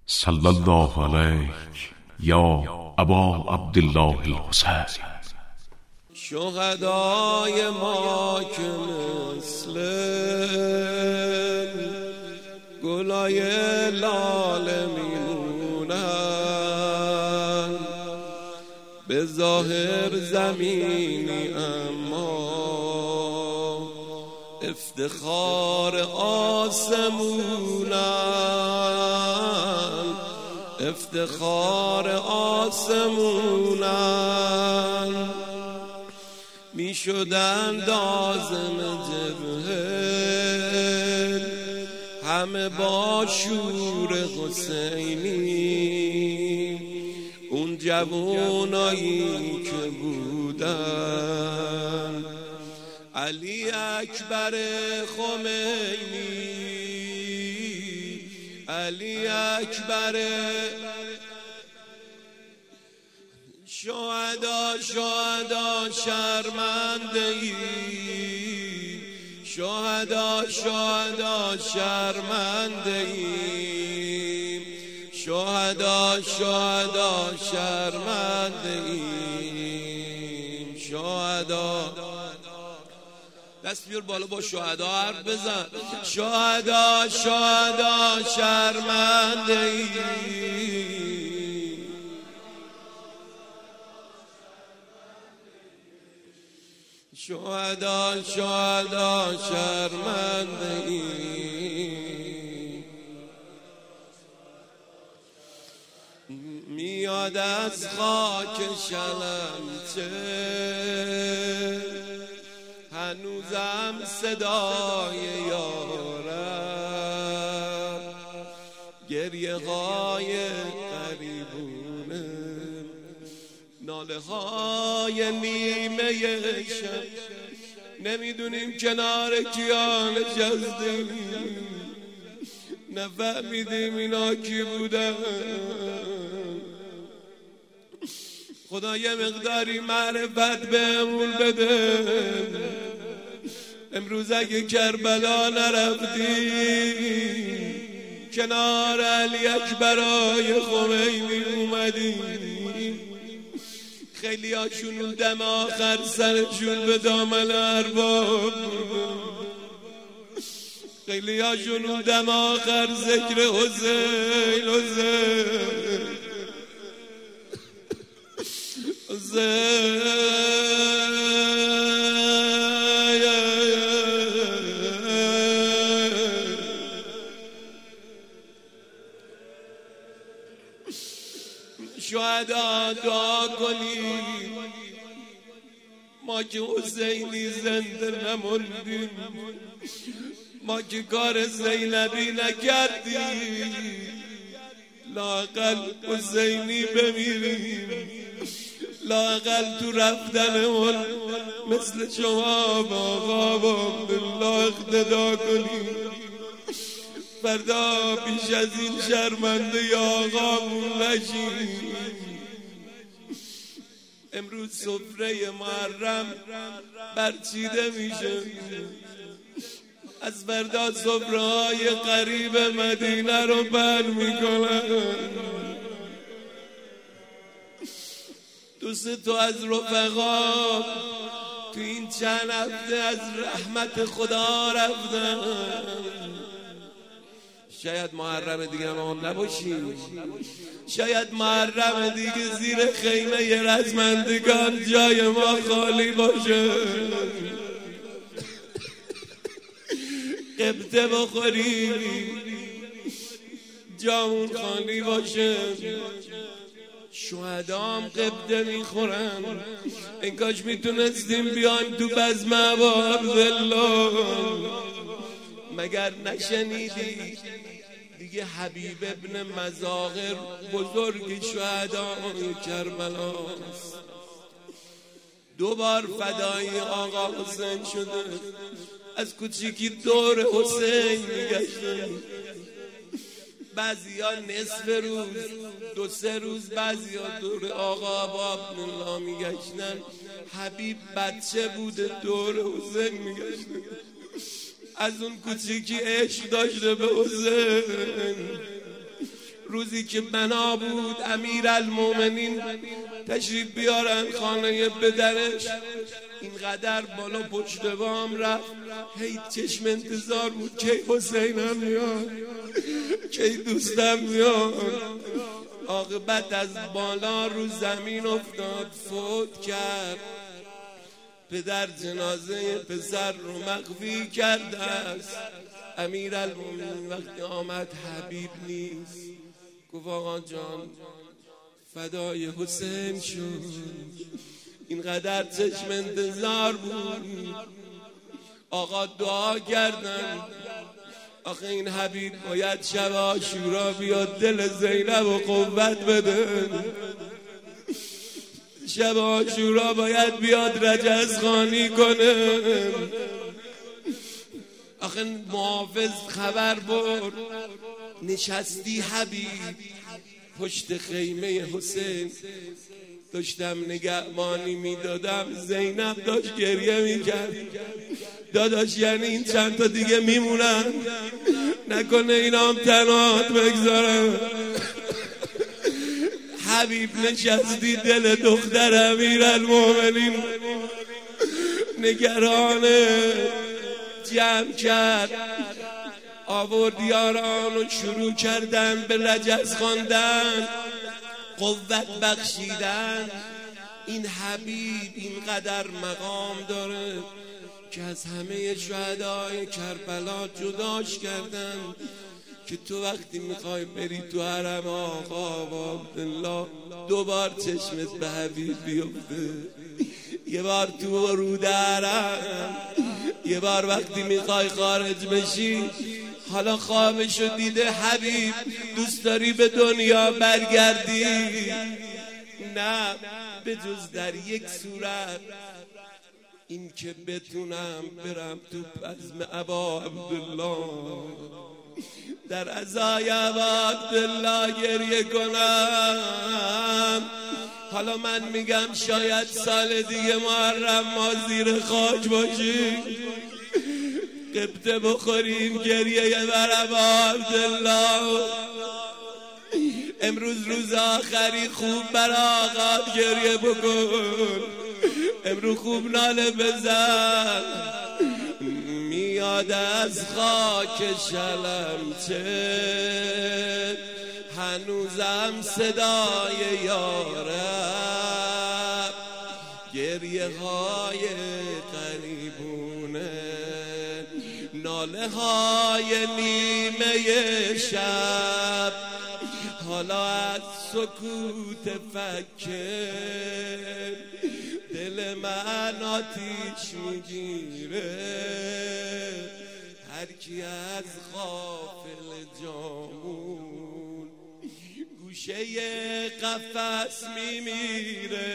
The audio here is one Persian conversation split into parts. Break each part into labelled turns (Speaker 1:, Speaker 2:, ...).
Speaker 1: صلی الله علیک یا ابا عبدالله الحسین.
Speaker 2: شهدای ما که مثل گلای لاله میمونن، به ظاهر زمینی اما افتخار آسمونن، افتخار آسمونن. می شدن دازم جبهه همه با شور حسینی، اون جوانایی که بودن علی اکبر خمینی، علی اکبر شهدا، شهدا شرمنده ای، شهدا شهدا شرمنده ای، شهدا شهدا شرمنده ای، شهدا. دست بیار بالا با شهدا حرف بزن. شهدا شهدا شرمنده ای، شهدا شهدا شرمنده ای. میاد از خاک شلمچه هنوزم صدای یارم، گریه های غریبونه، ناله های نیمه شب، نمیدونیم کنار کیا نشستیم، نفهمیدیم اینا کی بودن. خدا یه مقداری معرفت بهمون بده. امروز اگه کربلا نرفتی کنار علی اکبرای خمینی اومدی، خیلی هاشون دم آخر سرشون به دامن ارباب، خیلی هاشون دم آخر ذکر حسین حسین حسین. شهدا دعا کنیم ما که حسینی زنده نموندیم، ما که کار زینبی نکردیم، لااقل حسینی بمیریم، لااقل تو رفتنمون مثل شما با آقا با عبدالله اقتدا کنیم، فردا پیش از این شرمنده یا آقامون نشیم. امروز سفره محرم برچیده میشه، از فردا سفره های قریب مدینه رو بر میکنن. دوست تو از رفقا تو این چند هفته از رحمت خدا رفتن، شاید محرم دیگه ما نباشیم، شاید محرم دیگه زیر خیمه رزمندگان جای ما خالی باشه، قبطه بخوریم جامون خالی باشه. شهدام قبطه میخورن، این کاش میتونستیم بیان تو بزم ابا عبدالله. مگر نشنیدی دیگه حبیب ابن مظاهر بزرگ شهدای کربلاست، 2 بار فدای آقا حسین شده، از کوچیکی دور حسین میگشتن، بعضی ها نصف روز 2-3 روز، بعضی ها دور آقا با عبدالله میگشتن. حبیب بچه بوده دور حسین میگشتن، از اون کوچیکی عشق داشته به حسین. روزی که بنا بود امیرالمومنین تشریف بیارن خانه پدرش، اینقدر بالا پشت بام رفت، هی چشم انتظار بود که حسینم میاد، که دوستم میاد. عاقبت از بالا رو زمین افتاد، فوت کرد. پدر جنازه پسر رو مخفی کرده است. امیرالمومنین وقتی آمد حبیب نیست، گفت آقا جان فدای حسین شد، اینقدر چشم انتظار بود. آقا دعا کردن آخه این حبیب باید شب عاشورا بیاد دل زینب و قوت بده، شب عاشورا باید بیاد رجزخوانی کنه. آخه محافظ خبر برد نشستی حبیب پشت خیمه حسین، داشتم نگهبانی میدادم، زینب داشت گریه میکرد. داداش یعنی این چند تا دیگه میمونن، نکنه اینا هم تنهات بگذارم. حبیب نشستی دل دختر امیرالمومنین، نگرانه جمع کرد، آورد یاران و شروع کردن به رجز خواندن، قوت بخشیدن. این حبیب اینقدر مقام داره که از همه شهدای کربلا جداش کردن، که تو وقتی میخوای بری تو حرم آقا عبدالله دوبار چشمت به حبیب بیفته، یه بار تو ورود حرم، یه بار وقتی میخوای خارج بشی. حالا خوابشو دیده حبیب، دوست داری به دنیا برگردی؟ نه، به جز در یک صورت، این که بتونم برم تو بزم ابا عبدالله، در عزای ابا عبدالله گریه کنم. حالا من میگم شاید سال دیگه محرم ما زیر خاک باشیم، قبطه بخوریم گریه بر ابا عبدالله. امروز روز آخری خوب بر آقا گریه بکن، امروز خوب ناله بزن. میاد از خاک شلمچه هنوزم صدای یارم، گریه های قریبونه، ناله های نیمه شب. حالا از سکوت فکر دل من آتیش میگیره، هر کی از غافل جامون گوشه قفس میمیره،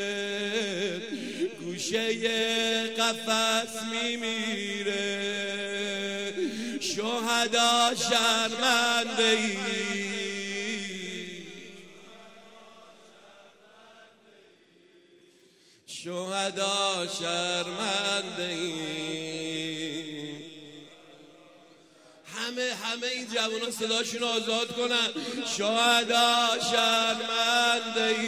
Speaker 2: گوشه قفس میمیره. شهدا شرمنده ای، شهدا شرمنده ای. همه این جوانان صداشون آزاد کنن. شهدا شرمنده ای،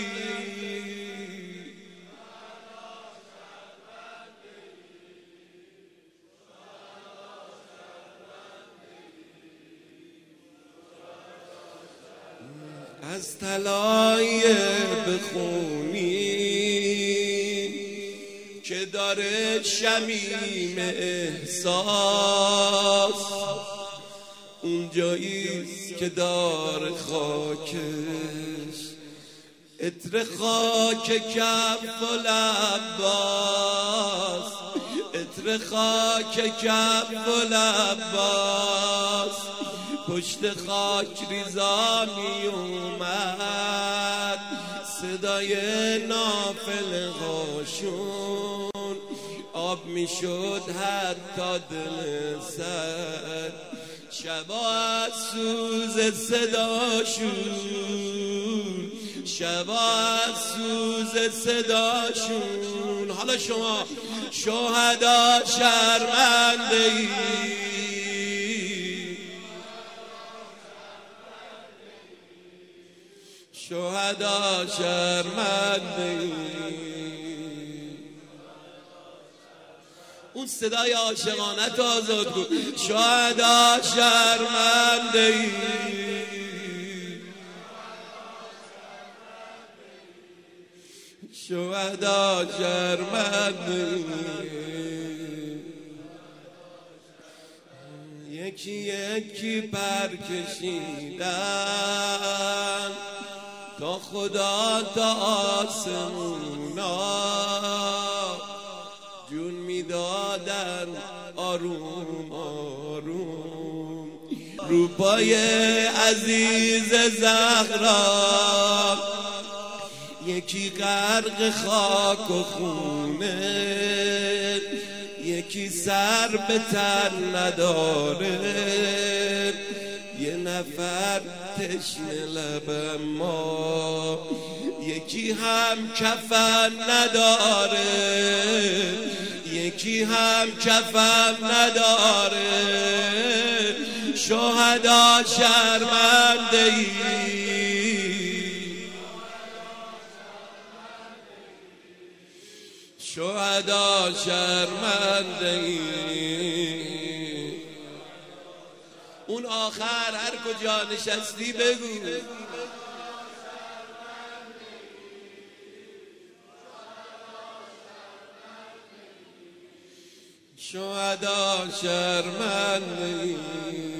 Speaker 2: از طلای بخونی که داره شمیم احساس، اون جاییست که داره خاکش عطر خاک کف العباس، عطر خاک کف العباس. پشت خاک ریزا می اومد صدای نافله هاشون، آب می شد حتی دل سر. شبا از سوز صداشون، شبا از سوز صداشون. حالا شما شهدا شرمنده ای، شهدا شرمنده. اون صدای عاشقانه تو آزاد کن. شهدا شرمنده. شهدا شرمنده. یکی یکی پر کشیدن تا خدا تا آسمونا، جون میدادن آروم آروم رو پای عزیز زهرا. یکی غرق خاک و خونه، یکی سر به تن نداره، یه نفر تشنه لب ما، یکی هم کفن نداره، یکی هم کفن نداره. شهدا شرمنده ای. شهدا شرمنده ای. اون آخر هر کجا نشستی بگو شهدا شرمنده ای.